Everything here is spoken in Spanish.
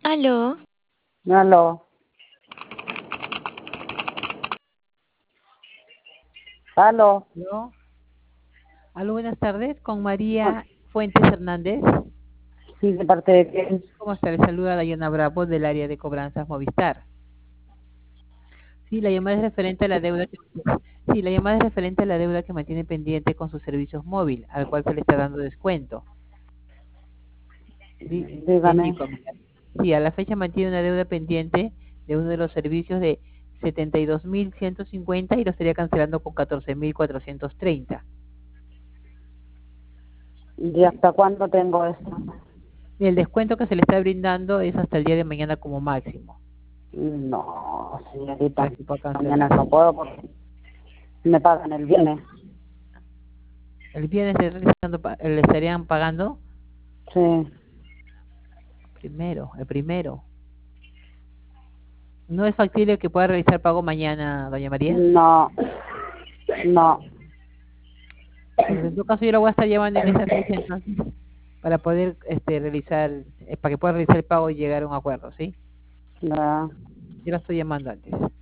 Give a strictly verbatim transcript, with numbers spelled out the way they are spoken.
Aló. Aló. Aló. Aló, aló, buenas tardes, con Ah, María Fuentes Hernández. sí, ¿de parte de quién? ¿Cómo está? Le saluda Dayana Bravo del área de cobranzas Movistar. Sí, la llamada es referente a la deuda que, sí, la llamada es referente a la deuda que mantiene pendiente con sus servicios móvil, al cual se le está dando descuento. Sí, le Dígame. indico, mira. Sí, a la fecha mantiene una deuda pendiente de uno de los servicios de setenta y dos mil ciento cincuenta y lo estaría cancelando con catorce mil cuatrocientos treinta. ¿Y hasta cuándo tengo esto? Y el descuento que se le está brindando es hasta el día de mañana como máximo, No, señorita. para que pueda Mañana cancelar. no puedo porque me pagan el viernes. El viernes le, realizando pa- le estarían pagando Sí. primero, el primero. ¿No es factible que pueda realizar pago mañana, doña María? No. No. Pues en todo caso yo la voy a estar llamando en esa fecha entonces para poder este realizar, eh, para que pueda realizar el pago y llegar a un acuerdo, ¿sí? No. Yo la estoy llamando antes.